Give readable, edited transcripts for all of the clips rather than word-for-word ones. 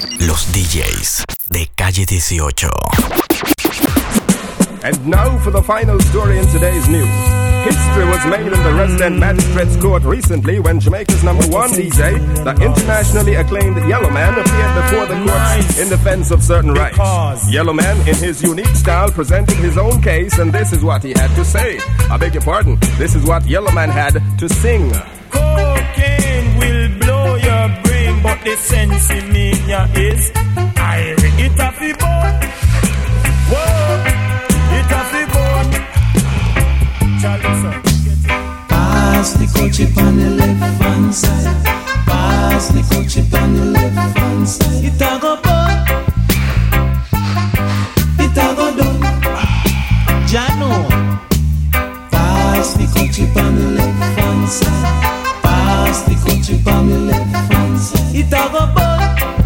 Los DJs de Calle 18. And now for the final story in today's news. History was made in the resident magistrate's court recently when Jamaica's #1 DJ, the internationally acclaimed Yellowman, appeared before the courts in defense of certain rights. Yellowman, in his unique style, presented his own case, and this is what he had to say. I beg your pardon, this is what Yellowman had to sing. Cocaine will blow your brain, but the sense in me is I it a fi bone. Whoa, it a fi bone. Pass the coach on the left hand side. Pass the coach on the left hand side. It a go bun. It a go done. Jano. Pass the coach on the left hand side. Pass the coach on the left hand side. It a go bun.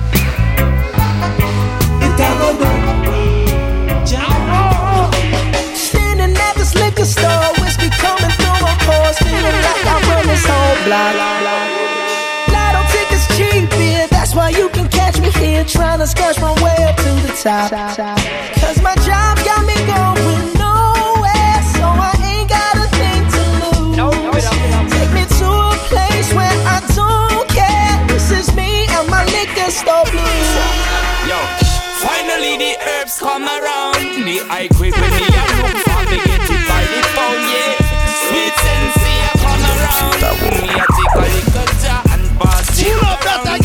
It a go done. Jano. Standing at this liquor store, whiskey coming through a pores, feeling like I run this whole block. Lotto tickets cheap here, that's why you can catch me here, trying to scratch my way up to the top. Cause my job got me going nowhere, so I ain't got a thing to lose. Take me to a place where I don't care. This is me and my liquor store blues. Yo, finally the herbs come around. The I quit with me and look for me, get it by the phone, yeah. Sweet sensei, I come around. Me I take a little jar and pass it around.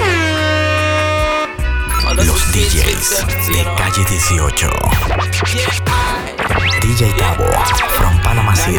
Los DJs de Calle 18. DJ Tabo from Panama City.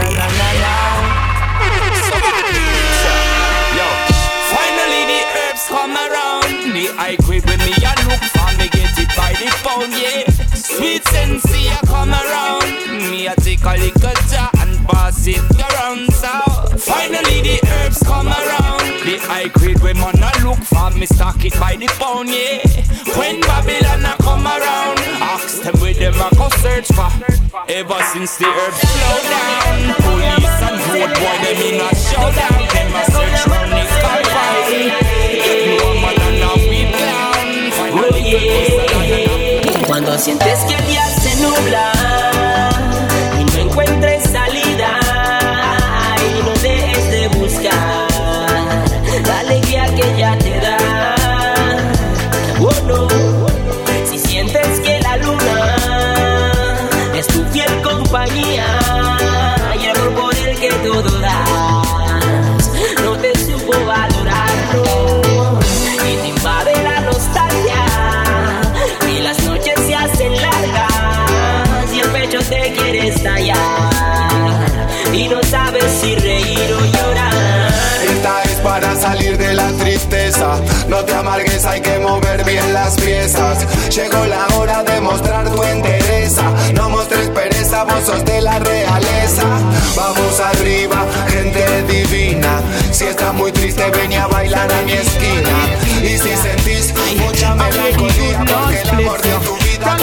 Yo, finally the herbs come around. The I quit with me and look for me, get it by the phone, yeah. Sweet sensei, I come around. Me I take a little jar and pass it around. So finally the herbs come around. The I quit when man I look for me, stock it by the pound, yeah. When Babylon I come around, ask them where them I go search for. Ever since the herbs slow down, police and road boy them in a showdown. Them a search round the sky fight. No man and a beat down. Finally the herbs. Cuando sientes que el día se nubla y no encuentres salida, y no dejes de buscar la alegría que ya te da. Oh no, si sientes que la luna es tu fiel compañía y el amor por el que todo das no te supo valorarlo y te invade la nostalgia y las noches se hacen largas y el pecho te quiere estallar y no sabes si reír o llorar. Esta es para salir de la tristeza. No te amargues, hay que mover bien las piezas. Llegó la hora de mostrar tu entereza. No mostres pereza, vos sos de la realeza. Vamos arriba, gente divina. Si estás muy triste, ven a bailar a mi esquina. Y si sentís mucha melancolía, porque el amor de tu vida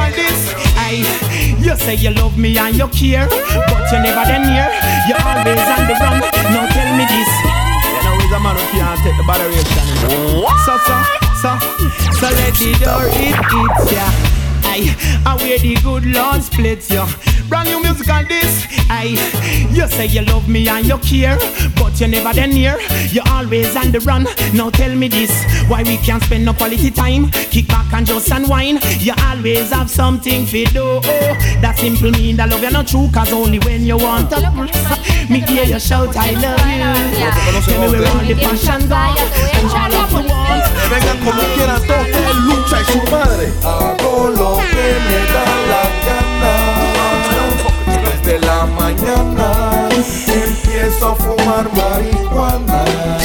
you say you love me and you care, but you never then near. You always on the run. Now tell me this. You know he's a man who can't take the botheration. So let the door it ya. I where the good Lord splits you. Brand new music on this. You say you love me and you care, but you never then near. You always on the run. Now tell me this. Why we can't spend no quality time? Kick back and just unwind. You always have something to do. That simple mean that love you not true, cause only when you want to me hear you shout I love you. Tell me where all the passion gone and all of the ones. Vengan como quieran todos, él lucha y su madre. hago lo que me da la gana. Desde la mañana empiezo a fumar marihuana.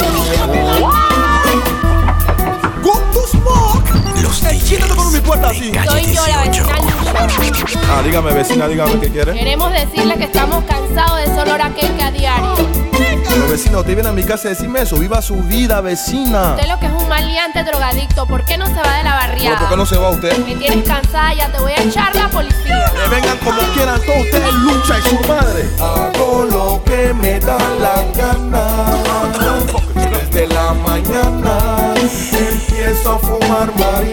Go to smoke. Los DJs por mi puerta así. de Calle 18. Dígame vecina, dígame qué quiere. Queremos decirle que estamos cansados de ese olor a cake a diario. Pero vecina, usted viene a mi casa a decirme eso. Viva su vida, vecina. Usted lo que es un maleante drogadicto. ¿Por qué no se va de la barriada? ¿Por qué no se va usted? Me tienes cansada, ya te voy a echar la policía. Que vengan como quieran todos, ustedes lucha y su madre. Hago lo que me da la gana. Desde la mañana empiezo a fumar marihuana.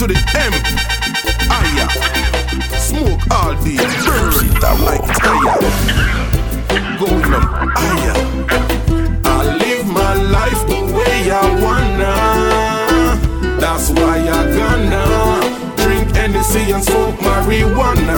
to the M. Aya. Smoke all day. Burn like it's higher. Going up higher. I live my life the way I wanna. That's why I gonna drink Hennessy and smoke marijuana.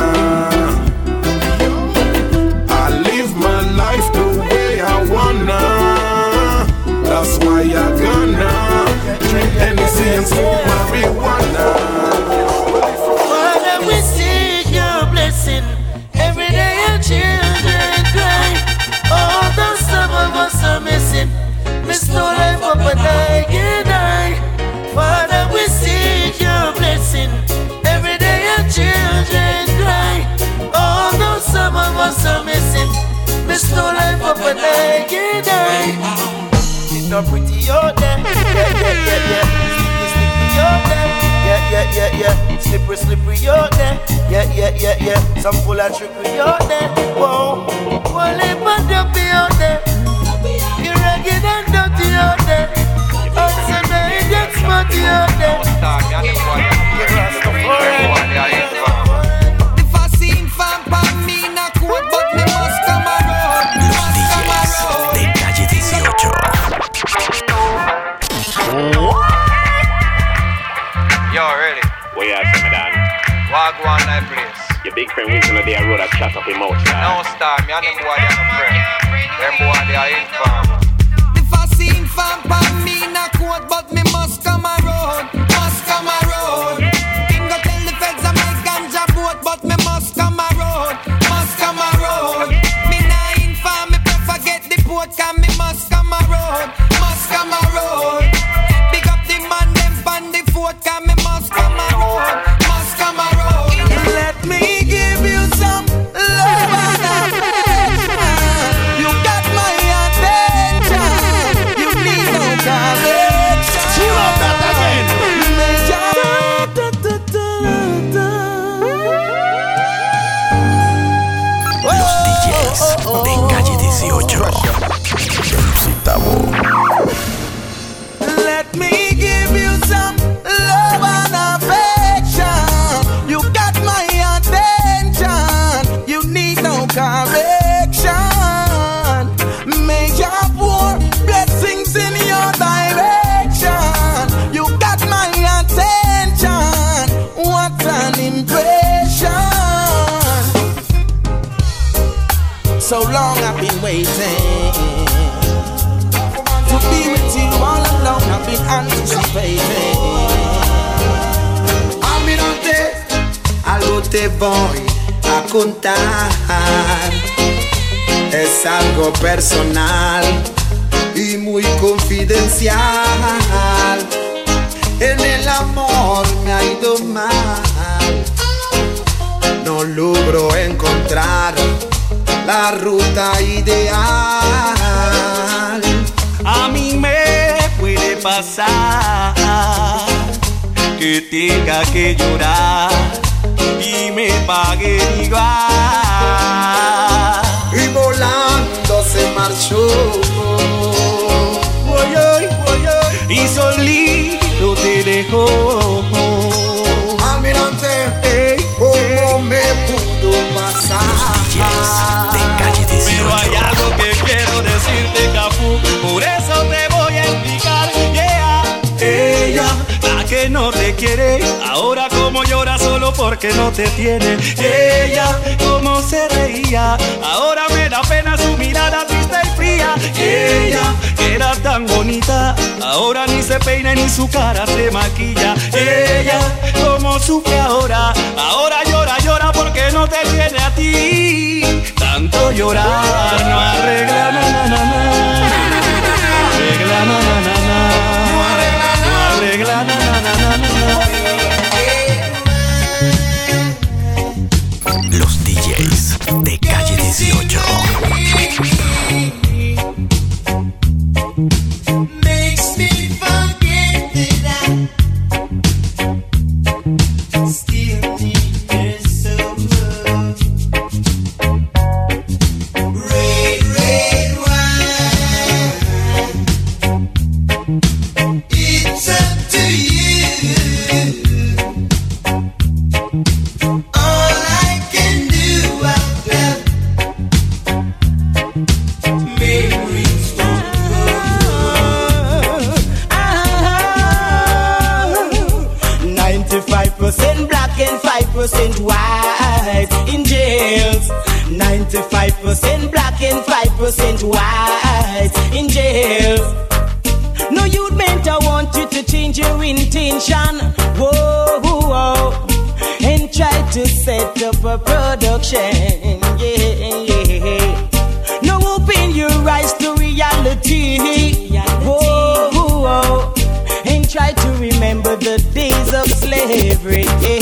I live my life the way I wanna. That's why I gonna drink Hennessy and smoke marijuana. Father, we seek your blessing. Every day your children cry. Although some of us are missing, miss no life up and I. Father, we seek your blessing. Every day your children cry. Although some of us are missing, miss no life up and I. It's not pretty out there. Yeah. Slippery out there. Yeah. Slippery out there. Yeah. Some full of trickery out there. Whoa. Well, if I don't be out there, you're ragged and dirty out there. Also, now it gets smutty out there. If I seen fan pan me in a coat, but me must come around. Los DJs de Calle 18. Yo, ready? Where you at, Samadan? Wagwan night place. Your big friend Winston of the road that chat up him out. No star, me and them boy they are no friend. Them boy they are informed. If I seen fan pan me in a coat, but me must come around. Bingo tell the feds I make ganja boat, but me must come around. Me nah inform, me prefer get the boat, cause me must come around. Big up the man, them pan the fort, cause me must come around. Let me give you some love and affection. You got my attention. You need no correction. Chill out that again. Los DJs de Calle 18. Let me give you some love and affection. You got my attention. You need no correction. May your pour blessings in your direction. You got my attention. What an impression. So long I've been waiting to be with you all alone. I've been anticipating. Algo te voy a contar. Es algo personal y muy confidencial. En el amor me ha ido mal. No logro encontrar la ruta ideal. A mí me puede pasar que tenga que llorar y me pague igual. Y volando se marchó. Y solito te dejó. Almirante, ¿cómo me pudo pasar? Pero hay algo que quiero decirte, Cafú, por eso te voy a explicar. Ella, la que no te quiere, ahora como llora solo porque no te tiene. Ella, como se reía, ahora me da pena su mirada triste y fría. Ella, que era tan bonita, ahora ni se peina ni su cara se maquilla. Ella, como sufre ahora llora porque no te tiene a ti. Tanto llorar no arregla na. Arregla na. Arregla Los DJs de Calle 18. Makes me forget that I still need you so much. Red wine. It's up to you. want you to change your intention. Whoa, whoa, and try to set up a production. Yeah. Now open your eyes to reality. Whoa, whoa, and try to remember the days of slavery.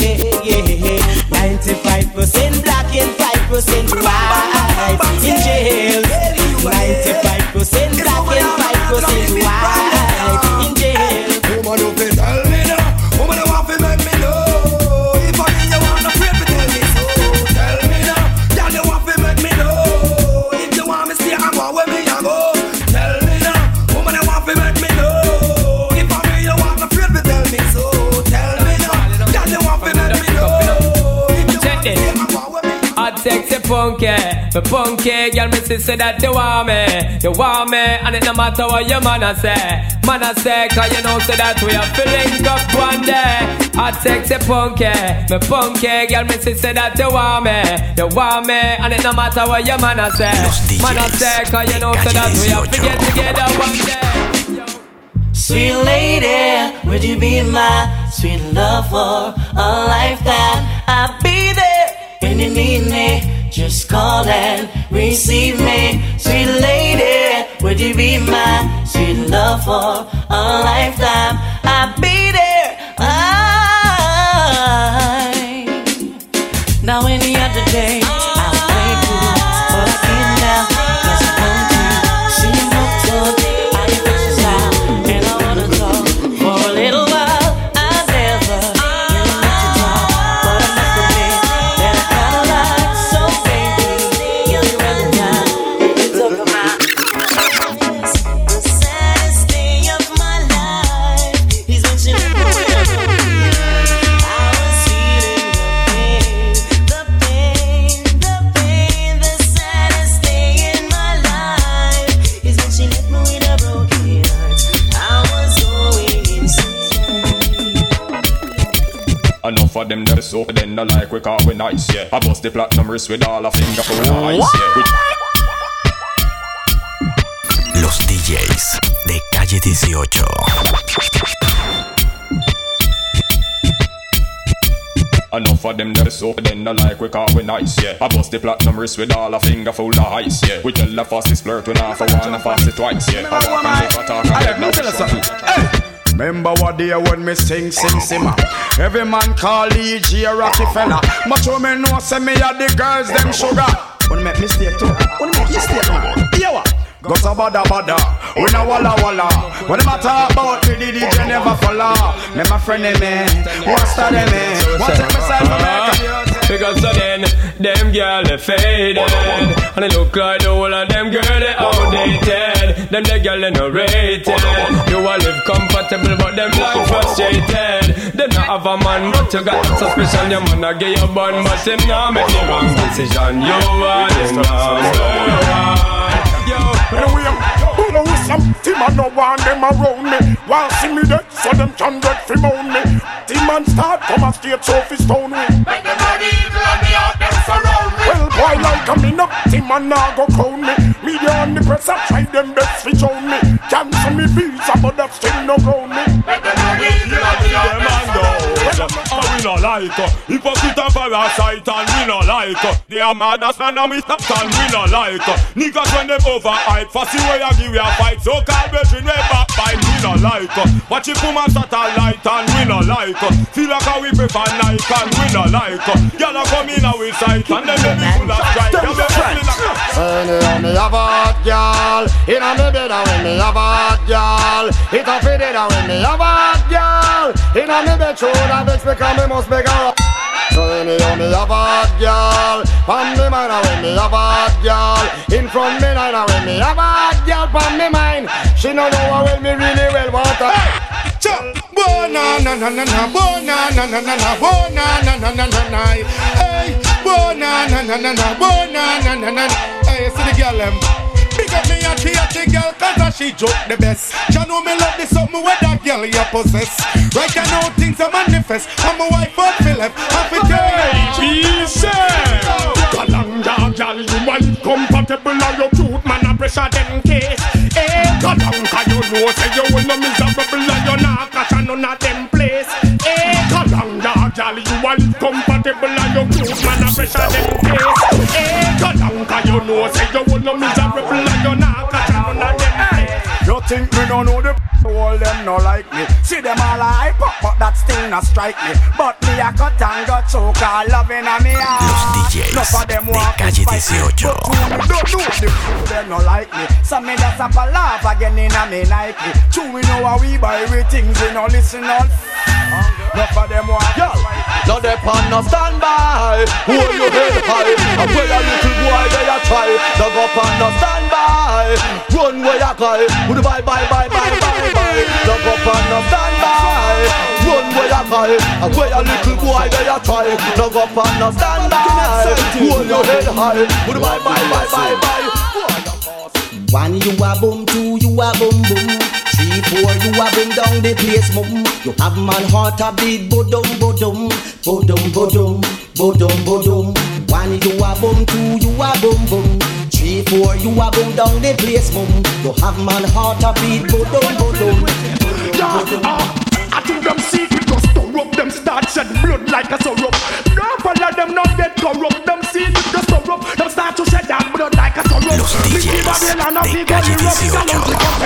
95% black and 5% white in jail. 95% black and 5% white in jail. Woman, you fi tell me now. Woman, you want fi make me know. If I mean you wanna pray for tell me so. Tell me now. Girl, you want fi make me know. If you want me stay, I go where me I go. Tell me now. Woman, you want fi make me know. If I mean you wanna pray for tell me so. Tell me now. Girl, you want fi make me know. If you want me stay, I go where me I go. Hot sexy punky, me punky, girl me say that you want me, and it no matter what your man a say, cause you know say that we are feeling up one day. Hot sexy punky, me punky, girl me say that you want me, and it no matter what your man a say, cause you know say that we are get together one day. Sweet lady, would you be my sweet love for a lifetime? I'll be there when you need me. Just call and receive me. Sweet lady, would you be my sweet love for a lifetime? I'll be there. Now any other day I'll wait for you, but I can't now, 'cause I want to see you look good. I can fix this out, and I wanna talk for a little while. I never really let you talk, but I must admit that I kinda like. So baby, give me another time. Talk about the saddest day of my life is when she let me go. I was feeling the pain, the saddest day in my life is when she left me with a broken heart. I was going insane. Enough of them that so then the like we call we nice, yeah. I bust the platinum wrist with all a finger full of ice, yeah. Los DJs de Calle 18. Enough of them that so then the like we call we nice, yeah. I bust the platinum wrist with all a finger full of ice, yeah. We tell the fastest flirt when half a one and fast it twice, yeah. I walk and never talk and let no something. Remember what day when me sing simmer. Every man call DJ Rockefeller. But you me know say me a the girls them sugar. Wanna make mistake too? Wanna make mistake man? Yeah what? Go so bada, we no walla. What them a talk about me, the DJ never follow. Me my friend me, what's that me? What's it beside for me? Because so then, them girl they faded, and they look like the whole of them girl they outdated. Them the girl they no rated. You all live comfortable but them life frustrated. Them not have a man but you got suspicion. Your man a get your bun but him not make the wrong decision. You are the number one. Some team and no one them around me. While see me dead, so them can get free moan me. Team and start from a state office town way. Make them ready, let me out them surround me. Well, boy, like a me no team and now go crown me. Media and the press have tried them best to show me. Cancel me visa, but that still no ground me. Make them ready, let me out them surround me. We no like hypocrite and parasite and we no like they are mad as man and we stop and we no like niggas when them overhype fussy way I give you a fight so called brethren we backbite we no like watch it woman satellite and we no like feel like how we prefer night and we no like y'all are coming out with sight and then they full of strike when me have a hot girl in a me bed when me have a hot girl it a fit it when me have a hot girl in a me bed show that bitch because me must make her. So anyhow me have a hot girl from me mind when me have a hot girl in front me line when me have a hot girl from me mind she no know how well me really well want her. Bo na na na na na bo na na na na na bo na na na na na na hey bo na na na na na bo na na na na hey see the girl them. Big up me and the girl cause she joke the best. You know me love this something with that girl you possess. Right now things are manifest. I'm a wife but feel left. Happy day. Be safe. Kalanga girl you wife compatible and your cute man a pressure them case. Hey Kalanga you know say you will no miserable and you're not think me no know the all them no like me. See them all hype up, but that still not strike me. But me a cut and got choke, all loving on me heart. Los DJs de Calle 18. Don't know the them no like me. So me just up a laugh again in a me Nike. True we know how we buy with things, we no listen all. Enough of them walk. Yo, now they pan no standby. Hold your head high. And where a little boy they a try. Now go pan no standby. Run where you cry. Would bye. Now go pan no standby. Run where you cry. And where a little boy they a try. Now go pan no standby. Hold your head high. Would bye. 1 you a boom, 2 you a boom boom. 3, 4 you a bring down the place boom. You have man heart a beat bodum bodum, bodum bodum, bodum bodum. 1 you a boom, 2 you a boom boom. 3, 4 you a bring down the place boom. You have man heart a beat bodum bodum, bodum bodum. I think them secret just stir up. Them start shed blood like a syrup. Don't follow them not get corrupt. Them secret just stir up. Them start to shed that blood like a syrup. Los DJs de Calle 18.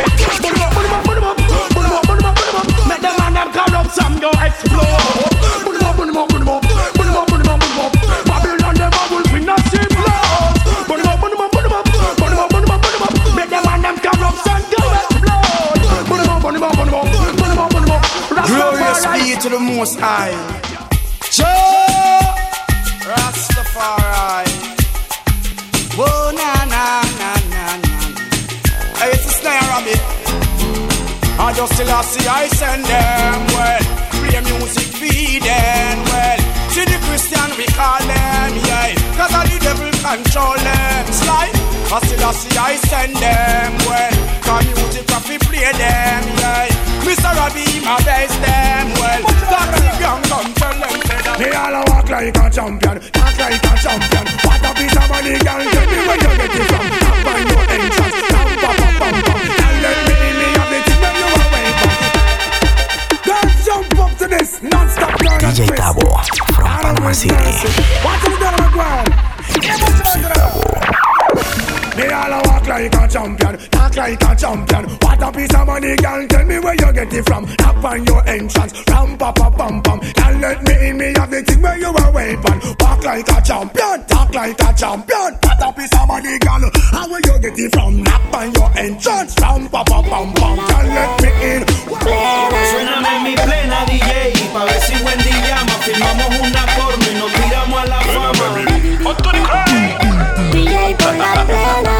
Make them man them corrupt, some go explode. Babylon them a wolf in a sheep clothes. Make them man them corrupt, some go explode. Glorious be to the Most High. Joe Rastafari. Whoa, na. Hey, it's a snare rabbit. I just still see I send them well. Play music feed them well. See the Christian we call them, yeah. Cause all the devil control them. Slide. I still see I send them well. Cause music we play them, yeah. Mr. Robbie, my best them well. That's the young gun, tell them say that. They all walk like a champion, talk like a champion. What a piece of money, girl, tell me where you get it from. Up on your entrance, down, pam. And let me in me have it when you are waiting. Girls jump up to this, non-stop girl and DJ Tabo from Panama City. What is the ground? They all walk like a champion, talk like a champion. What a piece of money, girl, tell me where you get it from. Up on your entrance, ram pa pam. And let me in me have the thing where you are waiting. Walk like a champion, talk like a champion. What a piece of money, girl, how where you get it from? Up on your entrance, ram pa pam. And let me in. Suéname mi plena DJ, pa' ver si Wendy llama. Firmamos una porno y nos tiramos a la fama. DJ por la plena.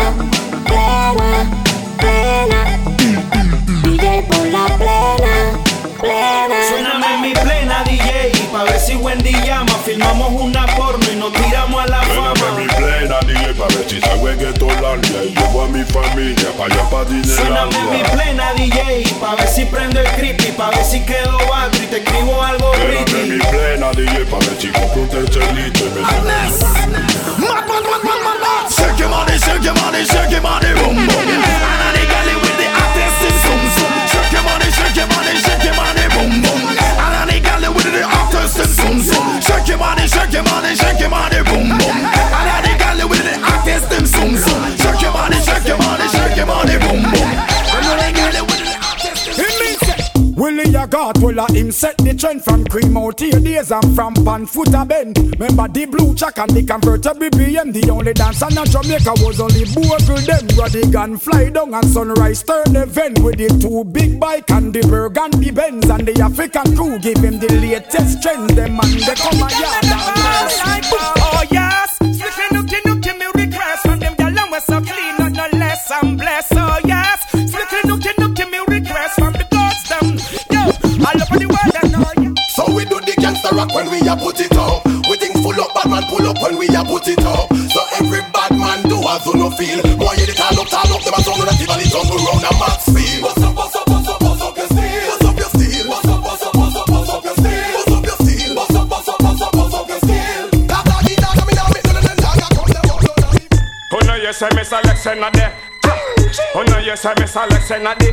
DJ por la plena. Suéname mi plena DJ, pa' ver si Wendy llama. Filmamos una porno y nos tiramos a la fama. Suéname mi plena DJ, pa' ver si salgo en Ghettolandia. Y llevo a mi familia pa' allá pa' Dinelandia. Suéname mi plena DJ, pa' ver si prendo el creepy, pa' ver si quedo bagro y te escribo algo pretty. Suéname mi plena DJ, pa' ver si compro un tercerito y me Shake your money, boom boom. And the galley with the hottest zoom zoom. Shake your money, boom boom. And the galley with the hottest zoom zoom. Shake your money, boom boom. And the galley with the hottest zoom zoom. Shake your money, boom boom. And the galley with the hottest zoom zoom. Willie a got well him set the trend from cream out here days and from pan foot a bend. Remember the blue jack and the convertible BM. The only dance in Jamaica was only Bogle them. Radigan fly down and Sunrise turn event with the 2 big bike and the Burgundy Benz and the African crew give him the latest trends. Them and they come a yard and oh yes, slipping nookie me request from them gyal and we so clean not no less I'm blessed. Oh yes, slipping nookie me request from the gods them. All over the world I know you. So we do the gangster rock when we a put it up. We think full up, bad man pull up when we a put it up. So every bad man do as you no feel. Boy you the turn up, them a sound that even the jungle round a max feel. Bust up your steel. Bust up your steel. Bust up your steel. Bust up your steel. Bust up your steel. Oh no yes I miss Alexander there. Oh no yes I miss Alexander there.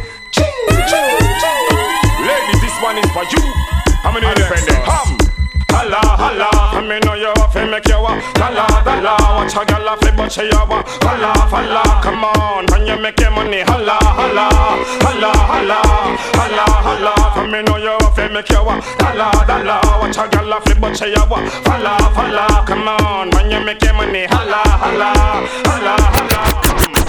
Ladies, this one is for you. I'm an independent. Holla. I mean, know you have to make you walk. Dalla. Watch a girl off the but she a wa holla, holla. Come on, when you make your money, holla, holla, holla, holla, holla, holla. Come me know you fi make your wa dollar, dollar. Watch a gyal a flip, but she a wa holla, holla. Come on, when you make your money, holla, holla, holla, holla.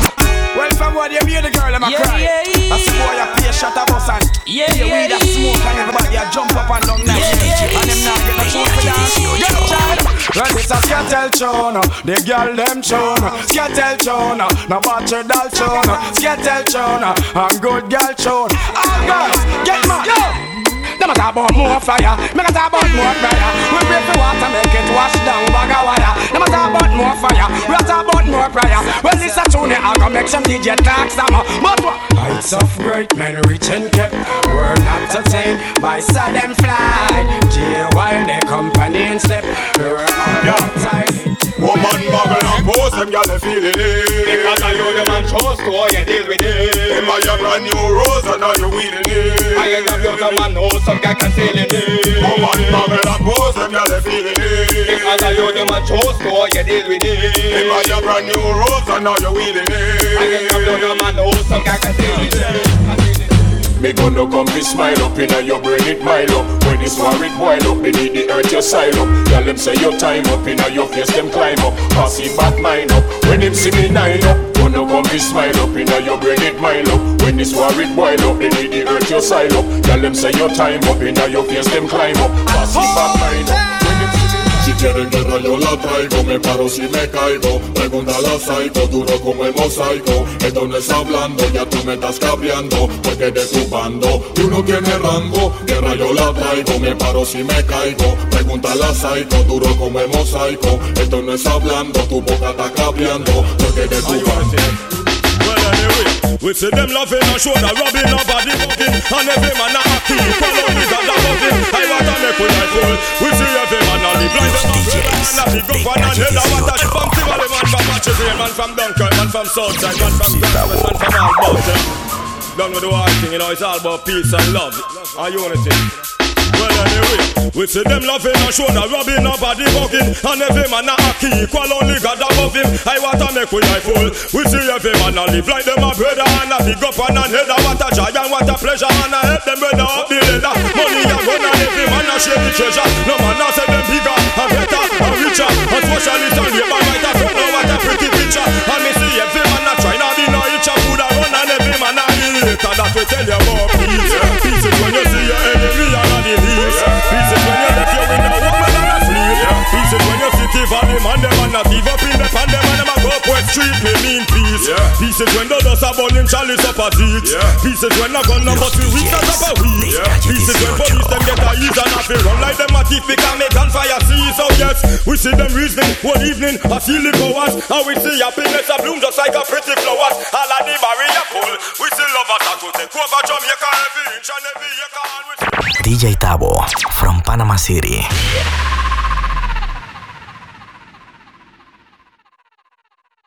Well, from what you hear the girl, I'm a cry. I see boy a play shot of us and hear weed a smoke and everybody a jump up and down now. And them now get a tune for dance. Get up, child. Well, this a Scatel tune, the girl them tune. Scatel tune, no butcher doll tune. Scatel tune, and good girl tune. All girls, get mad. Them a talk about more fire, me a talk about more prayer. We pray for water, make it wash down bag of wire. Them a talk about more fire, we a talk about more prayer. Well, this a tune, I go make some DJ talk some. But what? Heights of great men reach and kept, we're not entertained by sudden fly. J while they company and step, we're all tight. Woman bubble and pose, them gyal they feeling it. Because I know the man chose to how you deal with it. Them a your brand new rose and now you wheeling it. I ain't got the man know some guy can feel it. Woman bubble and pose, them gyal they feeling it. Because I know the man chose to how you deal with it. Them a your brand new rose and now you wheeling it. I ain't got the man know some guy can feel it. Me gonna come be smile up inna your brain it mile up. When it's war it boil up, they need the earth your side up. Tell them say your time up inna your face them climb up. Pass it back mine up. When them see me nine up, gonna come be smile up inna your brain it mile up. When it's war it boil up, they need the earth your side up. Tell them say your time up inna your face them climb up. Pass it back mine up. Si quieren guerra yo la traigo, me paro si me caigo. Pregúntale a Psycho, duro como el mosaico. Esto no es hablando, ya tú me estás cabreando. Porque de tu bando, tú no tienes rango. Guerra yo la traigo, me paro si me caigo. Pregúntale a Psycho, duro como el mosaico. Esto no es hablando, tu boca está cabreando. Porque de tu bando. Well anyway, we see them loving and shoulder rubbing our body fucking. And every man a happy, follow me God above him. I want to make with my fool. We see every man a live like them and a big up and a head a water. From Tivoli man from Manchester, man from Dunkirk, man from Southside, man from Glasgow, man from all about. Done with the war thing, you know, it's all about peace and love and unity. Well anyway, we see them loving and shoulder rubbing our body bugging. And every man a happy, equal only God above him. I want to make with my fool. We see every man a live like them a brother. And a big up and a head a what a joy and what a pleasure. And a help them brother up the ladder. Money a gun and every man a share the treasure. No man a say them bigger and better and richer. And socialist and labor right a front now what a pretty picture. And me see every man a try not be no itch a food a run. And every man a later that we tell you about peace. Peace is when you see your enemy and a delay. Peace is when you let your window woman and a sleep. Peace is when you sit in the man, them and not give up in the pan, them and them a go up West Street, me mean peace. Peace is when the dust a burn in chalice up a seat. Peace is when a gun number 3 weeks and up a week. Peace is when police them get a ease and a feel run like them a thief because make gunfire see. So yes, we see them reasoning one evening, a feel the powers. And we see happiness a bloom just like a pretty flowers. All of the barrier pull, we see lovers that go take over Jamaica every inch and every acre. DJ Tabo from Panama City.